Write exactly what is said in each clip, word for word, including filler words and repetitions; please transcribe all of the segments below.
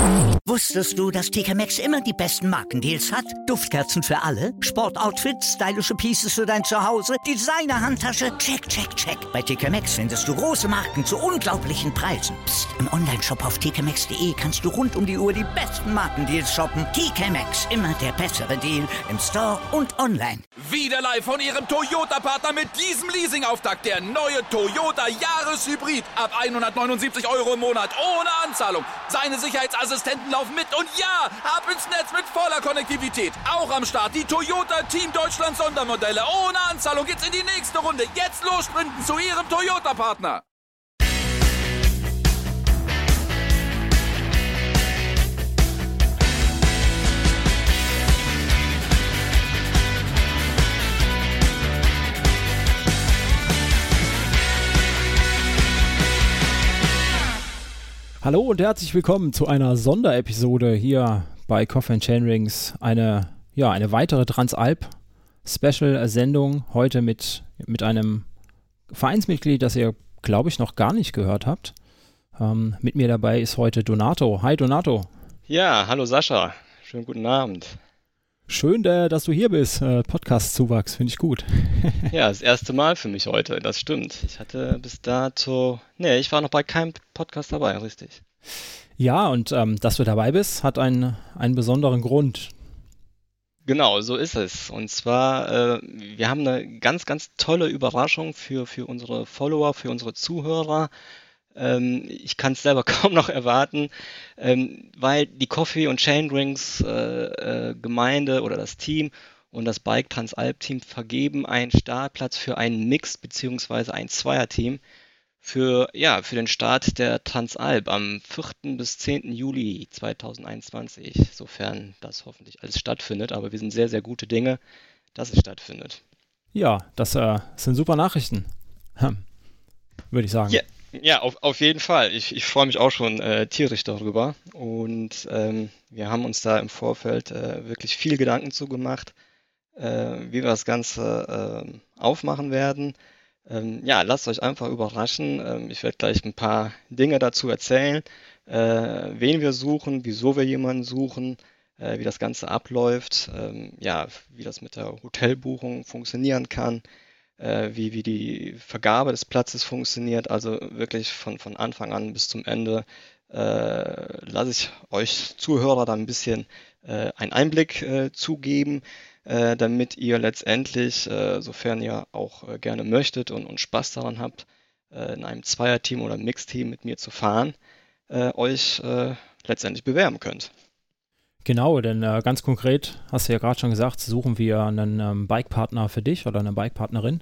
Wusstest du, dass T K Maxx immer die besten Markendeals hat? Duftkerzen für alle, Sportoutfits, stylische Pieces für dein Zuhause, Designer-Handtasche, check, check, check. Bei T K Maxx findest du große Marken zu unglaublichen Preisen. Psst. Im Onlineshop auf t k maxx punkt d e kannst du rund um die Uhr die besten Markendeals shoppen. T K Maxx, immer der bessere Deal im Store und online. Wieder live von Ihrem Toyota-Partner mit diesem Leasing-Auftakt. Der neue Toyota Jahreshybrid. Ab hundertneunundsiebzig Euro im Monat. Ohne Anzahlung. Seine Sicherheitsassistenten laufen mit. Und ja, ab ins Netz mit voller Konnektivität. Auch am Start die Toyota Team Deutschland Sondermodelle. Ohne Anzahlung geht's in die nächste Runde. Jetzt los sprinten zu Ihrem Toyota-Partner. Hallo und herzlich willkommen zu einer Sonderepisode hier bei Coffee and Chainrings. Eine, ja, eine weitere Transalp-Special-Sendung heute mit, mit einem Vereinsmitglied, das ihr, glaube ich, noch gar nicht gehört habt. Ähm, mit mir dabei ist heute Donato. Hi Donato. Ja, hallo Sascha. Schönen guten Abend. Schön, äh, dass du hier bist. Äh, Podcast-Zuwachs, finde ich gut. Ja, das erste Mal für mich heute, das stimmt. Ich hatte bis dato, nee, ich war noch bei keinem Podcast dabei, richtig. Ja, und ähm, dass du dabei bist, hat einen, einen besonderen Grund. Genau, so ist es. Und zwar, äh, wir haben eine ganz, ganz tolle Überraschung für, für unsere Follower, für unsere Zuhörer. Ähm, ich kann es selber kaum noch erwarten, ähm, weil die Coffee und Chainrings äh, äh, Gemeinde oder das Team und das Bike Transalp Team vergeben einen Startplatz für ein Mixed bzw. ein Zweierteam für, ja, für den Start der Transalp am vierten bis zehnten Juli zweitausendeinundzwanzig, sofern das hoffentlich alles stattfindet, aber wir sind sehr, sehr gute Dinge, dass es stattfindet. Ja, das äh, sind super Nachrichten, hm, würde ich sagen. Ja. Ja, auf, auf jeden Fall. Ich, ich freue mich auch schon äh, tierisch darüber. Und ähm, wir haben uns da im Vorfeld äh, wirklich viel Gedanken zu gemacht, äh, wie wir das Ganze äh, aufmachen werden. Ähm, ja, lasst euch einfach überraschen. Ähm, ich werde gleich ein paar Dinge dazu erzählen, äh, wen wir suchen, wieso wir jemanden suchen, äh, wie das Ganze abläuft, ähm, ja, wie das mit der Hotelbuchung funktionieren kann. Wie, wie die Vergabe des Platzes funktioniert, also wirklich von, von Anfang an bis zum Ende, äh, lasse ich euch Zuhörer da ein bisschen äh, einen Einblick äh, zugeben, äh, damit ihr letztendlich, äh, sofern ihr auch äh, gerne möchtet und, und Spaß daran habt, äh, in einem Zweierteam oder Mixteam mit mir zu fahren, äh, euch äh, letztendlich bewerben könnt. Genau, denn äh, ganz konkret, hast du ja gerade schon gesagt, suchen wir einen ähm, Bikepartner für dich oder eine Bikepartnerin.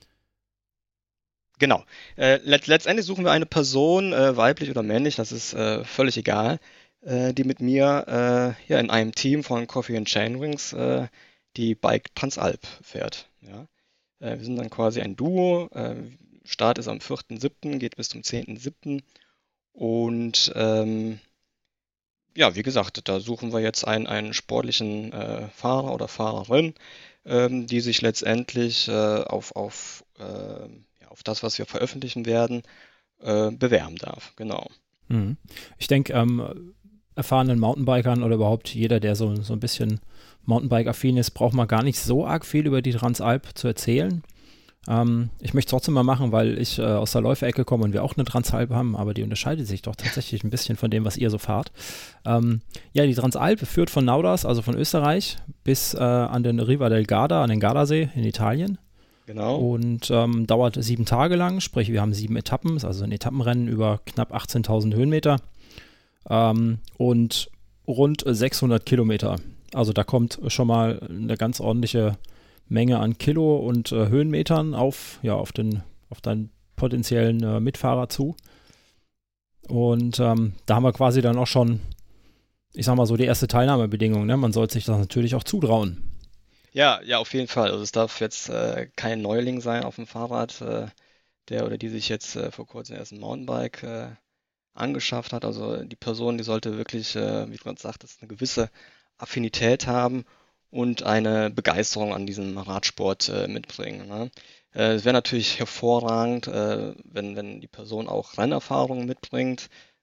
Genau. Äh, let- letztendlich suchen wir eine Person, äh, weiblich oder männlich, das ist äh, völlig egal, äh, die mit mir äh, ja, in einem Team von Coffee and Chainrings äh, die Bike Transalp fährt. Ja? Äh, wir sind dann quasi ein Duo. Äh, Start ist am vierten siebten, geht bis zum zehnten siebten und ähm, ja, wie gesagt, da suchen wir jetzt einen, einen sportlichen äh, Fahrer oder Fahrerin, ähm, die sich letztendlich äh, auf, auf, äh, ja, auf das, was wir veröffentlichen werden, äh, bewerben darf. Genau. Mhm. Ich denke, ähm, erfahrenen Mountainbikern oder überhaupt jeder, der so, so ein bisschen Mountainbike-affin ist, braucht man gar nicht so arg viel über die Transalp zu erzählen. Ähm, ich möchte es trotzdem mal machen, weil ich äh, aus der Läuferecke komme und wir auch eine Transalp haben, aber die unterscheidet sich doch tatsächlich ein bisschen von dem, was ihr so fahrt. Ähm, ja, die Transalp führt von Nauders, also von Österreich, bis äh, an den Riva del Garda, an den Gardasee in Italien. Genau. Und ähm, dauert sieben Tage lang, sprich wir haben sieben Etappen, also ein Etappenrennen über knapp achtzehntausend Höhenmeter ähm, und rund sechshundert Kilometer. Also da kommt schon mal eine ganz ordentliche Menge an Kilo und äh, Höhenmetern auf, ja, auf, den, auf deinen potenziellen äh, Mitfahrer zu. Und ähm, da haben wir quasi dann auch schon, ich sag mal so, die erste Teilnahmebedingung. Ne? Man sollte sich das natürlich auch zutrauen. Ja, ja, auf jeden Fall. Also es darf jetzt äh, kein Neuling sein auf dem Fahrrad, äh, der oder die sich jetzt äh, vor kurzem erst ein Mountainbike äh, angeschafft hat. Also die Person, die sollte wirklich, äh, wie man sagt, eine gewisse Affinität haben und eine Begeisterung an diesem Radsport äh, mitbringen. Ne? Äh, es wäre natürlich hervorragend, äh, wenn, wenn die Person auch Rennerfahrung mitbringt.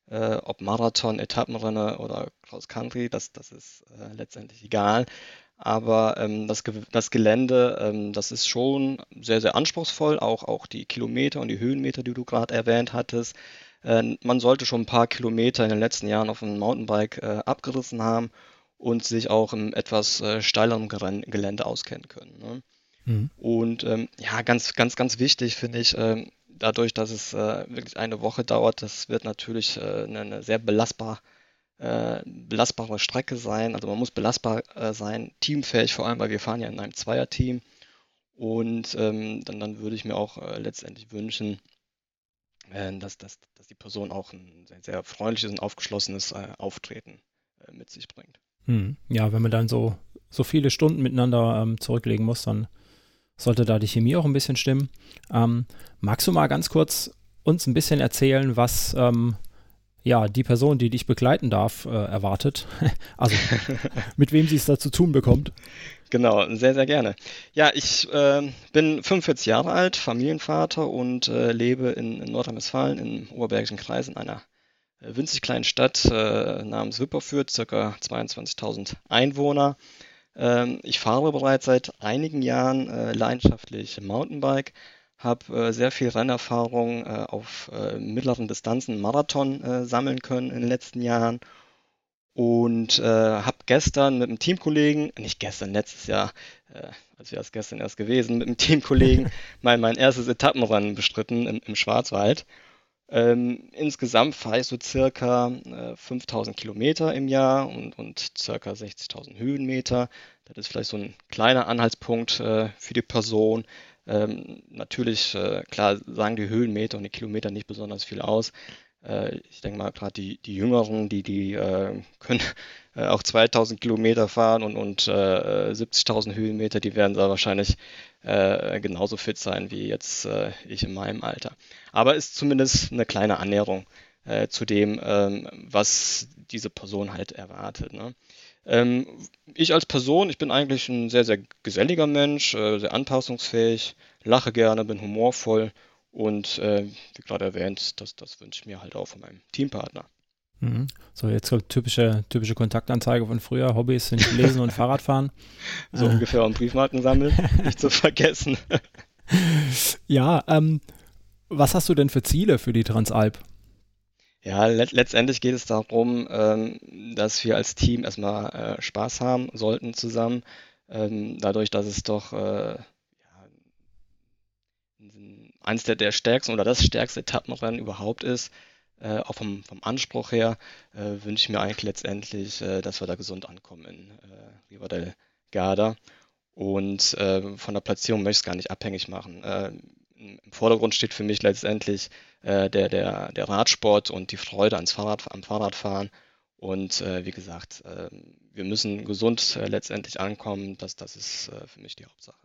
Äh, ob Marathon, Etappenrennen oder Cross Country, das, das ist äh, letztendlich egal. Aber ähm, das, Ge das Gelände, ähm, das ist schon sehr, sehr anspruchsvoll, auch, auch die Kilometer und die Höhenmeter, die du gerade erwähnt hattest. Äh, man sollte schon ein paar Kilometer in den letzten Jahren auf dem Mountainbike äh, abgerissen haben und sich auch im etwas äh, steileren Geren- Gelände auskennen können. Ne? Mhm. Und ähm, ja, ganz, ganz, ganz wichtig finde ich, ähm, dadurch, dass es äh, wirklich eine Woche dauert, das wird natürlich äh, eine, eine sehr belastbar, äh, belastbare Strecke sein. Also man muss belastbar äh, sein, teamfähig vor allem, weil wir fahren ja in einem Zweierteam. Und ähm, dann, dann würde ich mir auch äh, letztendlich wünschen, äh, dass, dass, dass die Person auch ein sehr, sehr freundliches und aufgeschlossenes äh, Auftreten äh, mit sich bringt. Mhm. Ja, wenn man dann so, so viele Stunden miteinander ähm, zurücklegen muss, dann sollte da die Chemie auch ein bisschen stimmen. Ähm, magst du mal ganz kurz uns ein bisschen erzählen, was ähm, ja, die Person, die dich begleiten darf, äh, erwartet? Also mit wem sie es da zu tun bekommt? Genau, sehr, sehr gerne. Ja, ich äh, bin fünfundvierzig Jahre alt, Familienvater und äh, lebe in, in Nordrhein-Westfalen im Oberbergischen Kreis in einer äh, winzig kleinen Stadt äh, namens Wipperfürth, ca. zweiundzwanzigtausend Einwohner. Ähm, ich fahre bereits seit einigen Jahren äh, leidenschaftlich Mountainbike, habe äh, sehr viel Rennerfahrung äh, auf äh, mittleren Distanzen, Marathon äh, sammeln können in den letzten Jahren und äh, habe gestern mit einem Teamkollegen, nicht gestern, letztes Jahr, äh, als wäre es gestern erst gewesen, mit einem Teamkollegen mein, mein erstes Etappenrennen bestritten im, im Schwarzwald. Ähm, insgesamt fahre ich so circa äh, fünftausend Kilometer im Jahr und, und circa sechzigtausend Höhenmeter. Das ist vielleicht so ein kleiner Anhaltspunkt äh, für die Person. Ähm, natürlich, äh, klar, sagen die Höhenmeter und die Kilometer nicht besonders viel aus. Äh, ich denke mal, gerade die, die Jüngeren, die, die äh, können äh, auch zweitausend Kilometer fahren und, und äh, siebzigtausend Höhenmeter, die werden da wahrscheinlich äh, genauso fit sein wie jetzt äh, ich in meinem Alter. Aber ist zumindest eine kleine Annäherung äh, zu dem, ähm, was diese Person halt erwartet. Ne? Ähm, ich als Person, ich bin eigentlich ein sehr, sehr geselliger Mensch, äh, sehr anpassungsfähig, lache gerne, bin humorvoll und äh, wie gerade erwähnt, das, das wünsche ich mir halt auch von meinem Teampartner. Mhm. So, jetzt kommt typische, typische Kontaktanzeige von früher. Hobbys sind Lesen und Fahrradfahren. So äh. ungefähr und Briefmarken sammeln, nicht zu vergessen. Ja, ähm, was hast du denn für Ziele für die Transalp? Ja, let letztendlich geht es darum, ähm, dass wir als Team erstmal äh, Spaß haben sollten zusammen. Ähm, dadurch, dass es doch äh, ja, eines der, der stärksten oder das stärkste Etappenrennen überhaupt ist, äh, auch vom, vom Anspruch her, äh, wünsche ich mir eigentlich letztendlich, äh, dass wir da gesund ankommen in äh, Riva del Garda. Und äh, von der Platzierung möchte ich es gar nicht abhängig machen. Äh, Im Vordergrund steht für mich letztendlich äh, der, der, der Radsport und die Freude ans Fahrrad, am Fahrradfahren. Und äh, wie gesagt, äh, wir müssen gesund äh, letztendlich ankommen. Das, das ist äh, für mich die Hauptsache.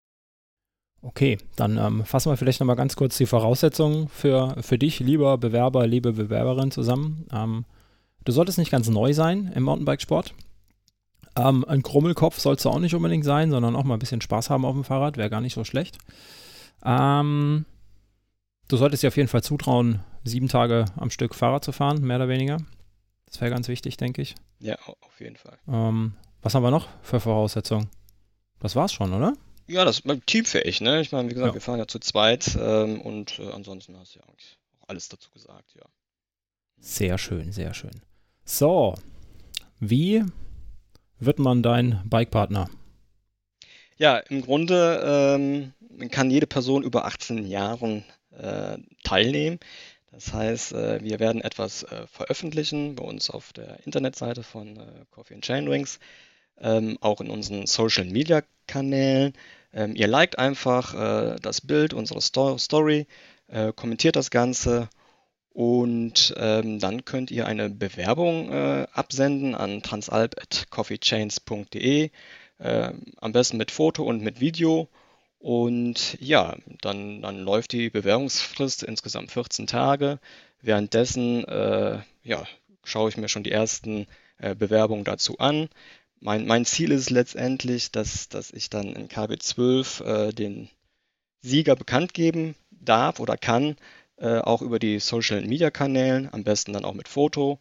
Okay, dann ähm, fassen wir vielleicht nochmal ganz kurz die Voraussetzungen für, für dich, lieber Bewerber, liebe Bewerberin zusammen. Ähm, du solltest nicht ganz neu sein im Mountainbikesport. Ähm, ein Krummelkopf sollst du auch nicht unbedingt sein, sondern auch mal ein bisschen Spaß haben auf dem Fahrrad, wäre gar nicht so schlecht. Ähm, du solltest dir auf jeden Fall zutrauen, sieben Tage am Stück Fahrrad zu fahren, mehr oder weniger. Das wäre ganz wichtig, denke ich. Ja, auf jeden Fall. Ähm, was haben wir noch für Voraussetzungen? Das war's schon, oder? Ja, das ist teamfähig, ne? Ich meine, wie gesagt, Ja. wir fahren ja zu zweit ähm, und äh, ansonsten hast du ja eigentlich auch alles dazu gesagt, ja. Sehr schön, sehr schön. So, wie wird man dein Bikepartner? Ja, im Grunde ähm, kann jede Person über achtzehn Jahren äh, teilnehmen. Das heißt, äh, wir werden etwas äh, veröffentlichen bei uns auf der Internetseite von äh, Coffee and Chainrings, ähm, auch in unseren Social Media Kanälen. Ähm, ihr liked einfach äh, das Bild, unsere Sto- Story, äh, kommentiert das Ganze und ähm, dann könnt ihr eine Bewerbung äh, absenden an transalp at coffeechains punkt de, äh, am besten mit Foto und mit Video. Und ja, dann, dann läuft die Bewerbungsfrist insgesamt vierzehn Tage. Währenddessen äh, ja, schaue ich mir schon die ersten äh, Bewerbungen dazu an. Mein, mein Ziel ist letztendlich, dass, dass ich dann in K B zwölf äh, den Sieger bekannt geben darf oder kann. äh, auch über die Social-Media-Kanälen, am besten dann auch mit Foto.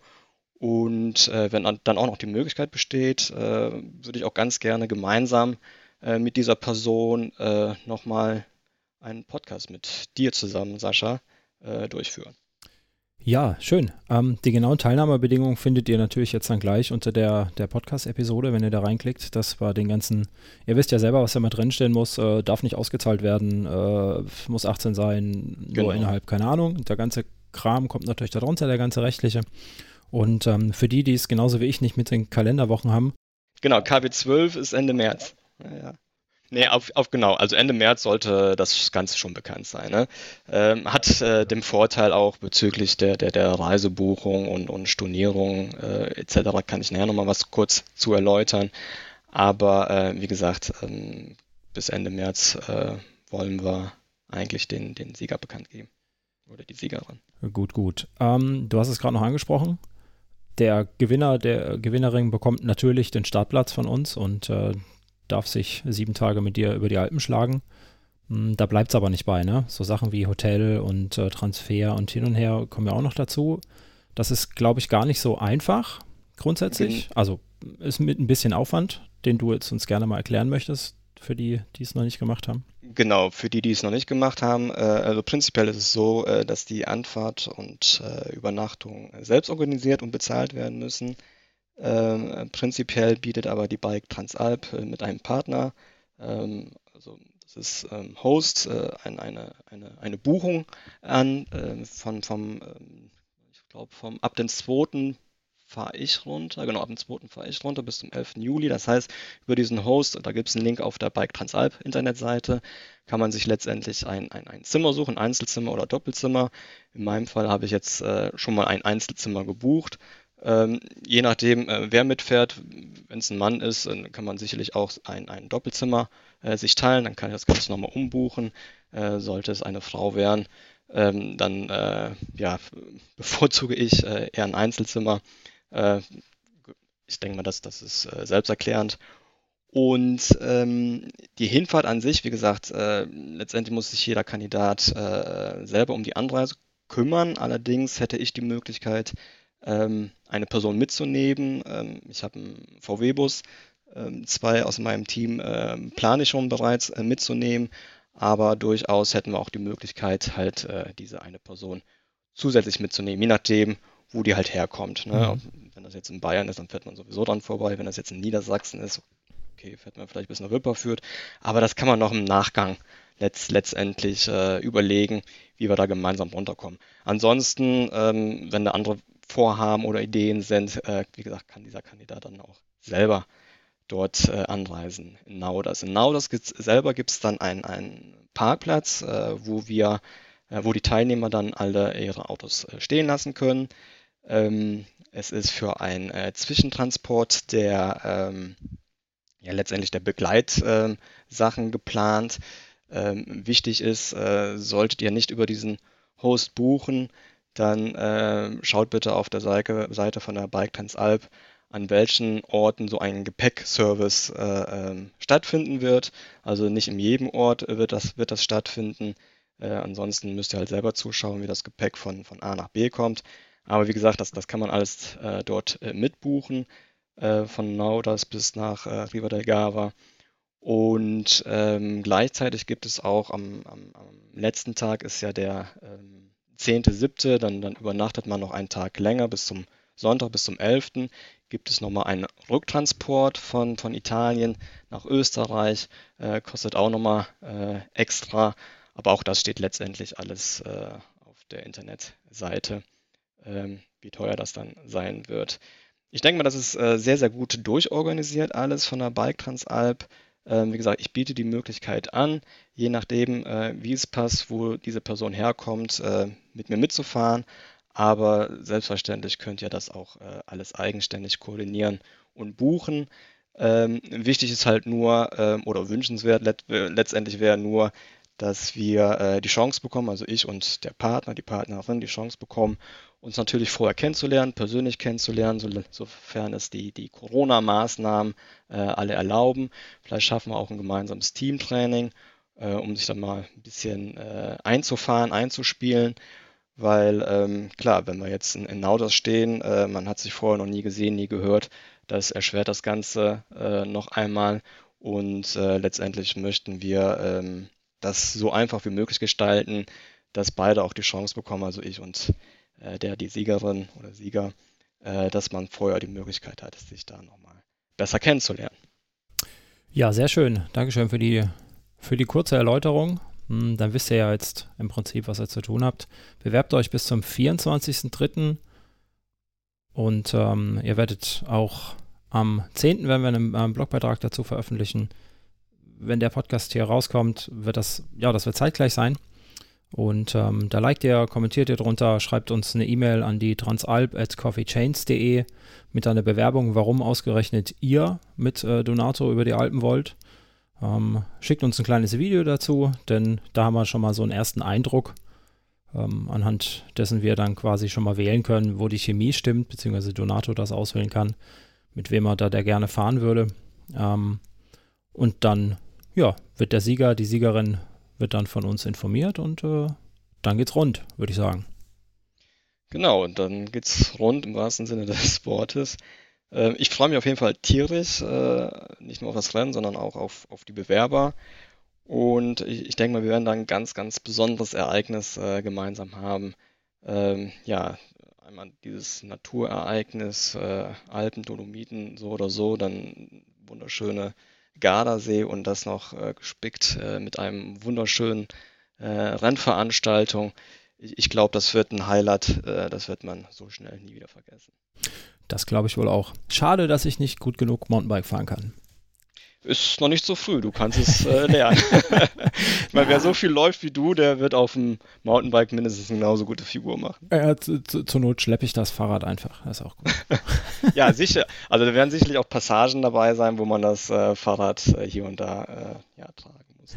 Und äh, wenn dann auch noch die Möglichkeit besteht, äh, würde ich auch ganz gerne gemeinsam äh, mit dieser Person äh, nochmal einen Podcast mit dir zusammen, Sascha, äh, durchführen. Ja, schön. Ähm, die genauen Teilnahmebedingungen findet ihr natürlich jetzt dann gleich unter der, der Podcast-Episode, wenn ihr da reinklickt. Das war den ganzen, ihr wisst ja selber, was da mal drinstehen muss, äh, darf nicht ausgezahlt werden, äh, muss achtzehn sein, nur Genau. innerhalb, keine Ahnung. Der ganze Kram kommt natürlich darunter, der ganze rechtliche. Und ähm, für die, die es genauso wie ich nicht mit den Kalenderwochen haben. Genau, K W zwölf ist Ende März. Ja, ja. Nee, auf, auf genau, also Ende März sollte das Ganze schon bekannt sein. Ne? Ähm, hat äh, den Vorteil auch bezüglich der, der, der Reisebuchung und, und Stornierung äh, et cetera. Kann ich nachher nochmal was kurz zu erläutern. Aber äh, wie gesagt, ähm, bis Ende März äh, wollen wir eigentlich den, den Sieger bekannt geben. Oder die Siegerin. Gut, gut. Ähm, du hast es gerade noch angesprochen. Der Gewinner, der Gewinnerin bekommt natürlich den Startplatz von uns und äh, darf sich sieben Tage mit dir über die Alpen schlagen. Da bleibt es aber nicht bei, ne? So Sachen wie Hotel und äh, Transfer und hin und her kommen ja auch noch dazu. Das ist, glaube ich, gar nicht so einfach grundsätzlich. Mhm. Also ist mit ein bisschen Aufwand, den du jetzt uns gerne mal erklären möchtest, für die, die es noch nicht gemacht haben. Genau, für die, die es noch nicht gemacht haben. Äh, also prinzipiell ist es so, äh, dass die Anfahrt und äh, Übernachtung selbst organisiert und bezahlt werden müssen. Ähm, prinzipiell bietet aber die Bike Transalp äh, mit einem Partner, ähm, also das ist ähm, Host, äh, ein, eine, eine, eine Buchung an, äh, von, vom, ähm, ich glaube, vom ab dem zweiten fahre ich runter, genau, ab dem zweiten fahre ich runter bis zum elften Juli. Das heißt, über diesen Host, da gibt es einen Link auf der Bike Transalp Internetseite, kann man sich letztendlich ein, ein, ein Zimmer suchen, Einzelzimmer oder Doppelzimmer. In meinem Fall habe ich jetzt äh, schon mal ein Einzelzimmer gebucht. Ähm, je nachdem, äh, wer mitfährt, wenn es ein Mann ist, dann kann man sicherlich auch ein, ein Doppelzimmer äh, sich teilen, dann kann ich das Ganze nochmal umbuchen. Äh, sollte es eine Frau werden, ähm, dann äh, ja, bevorzuge ich äh, eher ein Einzelzimmer. Äh, ich denke mal, das, das ist äh, selbsterklärend. Und ähm, die Hinfahrt an sich, wie gesagt, äh, letztendlich muss sich jeder Kandidat äh, selber um die Anreise kümmern. Allerdings hätte ich die Möglichkeit, eine Person mitzunehmen. Ich habe einen V W-Bus, zwei aus meinem Team plane ich schon bereits mitzunehmen, aber durchaus hätten wir auch die Möglichkeit, halt diese eine Person zusätzlich mitzunehmen, je nachdem, wo die halt herkommt. Ne? Mhm. Wenn das jetzt in Bayern ist, dann fährt man sowieso dran vorbei. Wenn das jetzt in Niedersachsen ist, okay, fährt man vielleicht bis nach Wipperfürth, aber das kann man noch im Nachgang letzt, letztendlich äh, überlegen, wie wir da gemeinsam runterkommen. Ansonsten, ähm, wenn da andere Vorhaben oder Ideen sind, äh, wie gesagt, kann dieser Kandidat dann auch selber dort äh, anreisen in Nauders. In Nauders gibt's, selber gibt es dann einen, einen Parkplatz, äh, wo wir, äh, wo die Teilnehmer dann alle ihre Autos äh, stehen lassen können. Ähm, es ist für einen äh, Zwischentransport der ähm, ja letztendlich der Begleitsachen äh, geplant. Ähm, wichtig ist, äh, solltet ihr nicht über diesen Host buchen, dann äh, schaut bitte auf der Seite, Seite von der Bike Transalp, an welchen Orten so ein Gepäckservice äh, äh, stattfinden wird. Also nicht in jedem Ort wird das, wird das stattfinden. Äh, ansonsten müsst ihr halt selber zuschauen, wie das Gepäck von, von A nach B kommt. Aber wie gesagt, das, das kann man alles äh, dort äh, mitbuchen, äh, von Nauders bis nach äh, Riva del Garva. Und ähm, gleichzeitig gibt es auch am, am, am letzten Tag ist ja der ähm, zehnte siebte, dann, dann übernachtet man noch einen Tag länger bis zum Sonntag, bis zum elften gibt es nochmal einen Rücktransport von, von Italien nach Österreich, äh, kostet auch nochmal äh, extra, aber auch das steht letztendlich alles äh, auf der Internetseite, ähm, wie teuer das dann sein wird. Ich denke mal, das ist äh, sehr, sehr gut durchorganisiert alles von der Bike Transalp. Ähm, wie gesagt, ich biete die Möglichkeit an, je nachdem, äh, wie es passt, wo diese Person herkommt, äh, mit mir mitzufahren. Aber selbstverständlich könnt ihr das auch äh, alles eigenständig koordinieren und buchen. Ähm, wichtig ist halt nur, ähm, oder wünschenswert let letztendlich wäre nur, dass wir äh, die Chance bekommen, also ich und der Partner, die Partnerin, die Chance bekommen, uns natürlich vorher kennenzulernen, persönlich kennenzulernen, so, sofern es die, die Corona-Maßnahmen äh, alle erlauben. Vielleicht schaffen wir auch ein gemeinsames Teamtraining, äh, um sich dann mal ein bisschen äh, einzufahren, einzuspielen. weil ähm, klar, wenn wir jetzt in, in Nauders stehen, äh, man hat sich vorher noch nie gesehen, nie gehört, das erschwert das Ganze äh, noch einmal und äh, letztendlich möchten wir ähm, das so einfach wie möglich gestalten, dass beide auch die Chance bekommen, also ich und äh, der, die Siegerin oder Sieger, äh, dass man vorher die Möglichkeit hat, sich da nochmal besser kennenzulernen. Ja, sehr schön. Dankeschön für die, für die kurze Erläuterung. Hm, dann wisst ihr ja jetzt im Prinzip, was ihr zu tun habt. Bewerbt euch bis zum vierundzwanzigsten dritten und ähm, ihr werdet auch am zehnten werden wir einen, einen Blogbeitrag dazu veröffentlichen. Wenn der Podcast hier rauskommt, wird das, ja, das wird zeitgleich sein. Und ähm, da liked ihr, kommentiert ihr drunter, schreibt uns eine E-Mail an die transalp at coffeechains punkt de mit einer Bewerbung, warum ausgerechnet ihr mit äh, Donato über die Alpen wollt. Ähm, schickt uns ein kleines Video dazu, denn da haben wir schon mal so einen ersten Eindruck, ähm, anhand dessen wir dann quasi schon mal wählen können, wo die Chemie stimmt, beziehungsweise Donato das auswählen kann, mit wem er da der gerne fahren würde. Ähm, und dann, ja, wird der Sieger, die Siegerin wird dann von uns informiert und äh, dann geht's rund, würde ich sagen. Genau, und dann geht's rund im wahrsten Sinne des Wortes. Äh, ich freue mich auf jeden Fall tierisch, äh, nicht nur auf das Rennen, sondern auch auf, auf die Bewerber. Und ich, ich denke mal, wir werden da ein ganz, ganz besonderes Ereignis äh, gemeinsam haben. Ähm, ja, einmal dieses Naturereignis, äh, Alpen, Dolomiten, so oder so, dann wunderschöne Gardasee und das noch äh, gespickt äh, mit einem wunderschönen äh, Rennveranstaltung. Ich, ich glaube, das wird ein Highlight, äh, das wird man so schnell nie wieder vergessen. Das glaube ich wohl auch. Schade, dass ich nicht gut genug Mountainbike fahren kann. Ist noch nicht so früh, du kannst es äh, lernen. Ich meine, wer so viel läuft wie du, der wird auf dem Mountainbike mindestens eine genauso gute Figur machen. Äh, zu, zu, zur Not schleppe ich das Fahrrad einfach, das ist auch gut. Ja, sicher. Also da werden sicherlich auch Passagen dabei sein, wo man das äh, Fahrrad äh, hier und da äh, ja, tragen muss.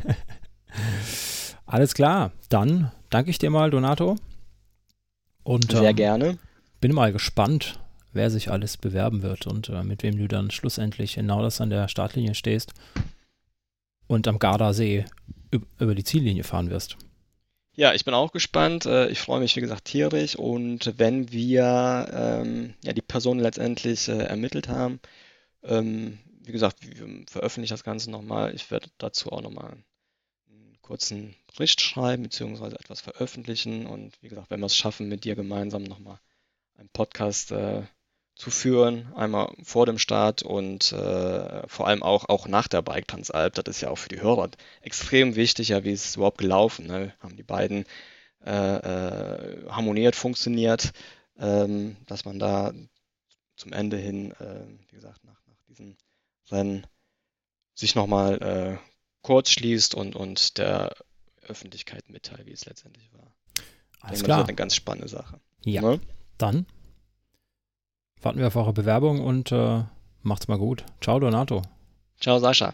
Alles klar, dann danke ich dir mal, Donato. Und, Sehr ähm, gerne. Bin mal gespannt, wer sich alles bewerben wird und äh, mit wem du dann schlussendlich in Nauders an der Startlinie stehst und am Gardasee üb- über die Ziellinie fahren wirst. Ja, ich bin auch gespannt. Äh, Ich freue mich, wie gesagt, tierisch. Und wenn wir ähm, ja, die Person letztendlich äh, ermittelt haben, ähm, wie gesagt, wir veröffentlichen das Ganze nochmal. Ich werde dazu auch nochmal einen kurzen Bericht schreiben, beziehungsweise etwas veröffentlichen. Und wie gesagt, wenn wir es schaffen, mit dir gemeinsam nochmal einen Podcast äh, zu führen, einmal vor dem Start und äh, vor allem auch, auch nach der Bike Transalp. Das ist ja auch für die Hörer extrem wichtig, ja, wie ist es überhaupt gelaufen, ne? Haben die beiden äh, äh, harmoniert, funktioniert, ähm, dass man da zum Ende hin, äh, wie gesagt, nach, nach diesem Rennen sich nochmal äh, kurz schließt und, und der Öffentlichkeit mitteilt, wie es letztendlich war. Alles denke, klar. Das wird eine ganz spannende Sache. Ja, Ne? dann warten wir auf eure Bewerbung und äh, macht's mal gut. Ciao, Donato. Ciao, Sascha.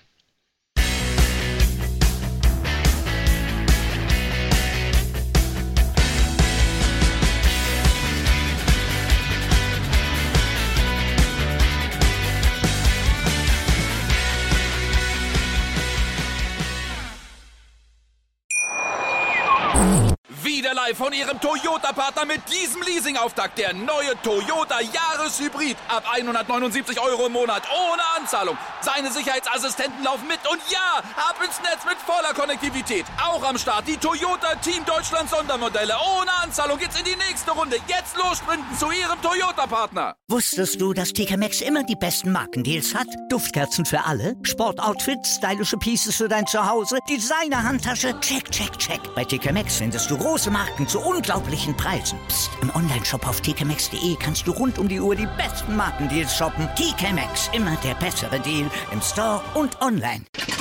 Wieder live von Ihrem Toyota-Partner mit diesem Leasing-Auftakt. Der neue Toyota Jahreshybrid. Ab hundertneunundsiebzig Euro im Monat. Ohne Anzahlung. Seine Sicherheitsassistenten laufen mit. Und ja, ab ins Netz mit voller Konnektivität. Auch am Start die Toyota Team Deutschland Sondermodelle. Ohne Anzahlung geht's in die nächste Runde. Jetzt los sprinten zu Ihrem Toyota-Partner. Wusstest du, dass T K Maxx immer die besten Markendeals hat? Duftkerzen für alle, Sportoutfits, stylische Pieces für dein Zuhause, Designer-Handtasche, check, check, check. Bei T K Maxx findest du große Marken zu unglaublichen Preisen. Psst. Im Onlineshop auf t k maxx punkt de kannst du rund um die Uhr die besten Markendeals shoppen. T K Maxx, immer der bessere Deal im Store und online.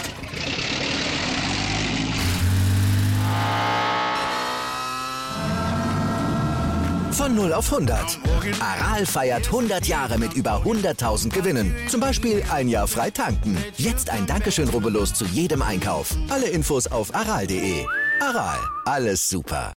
Von null auf hundert. Aral feiert hundert Jahre mit über hunderttausend Gewinnen. Zum Beispiel ein Jahr frei tanken. Jetzt ein Dankeschön, rubbellos zu jedem Einkauf. Alle Infos auf aral punkt de. Aral, alles super.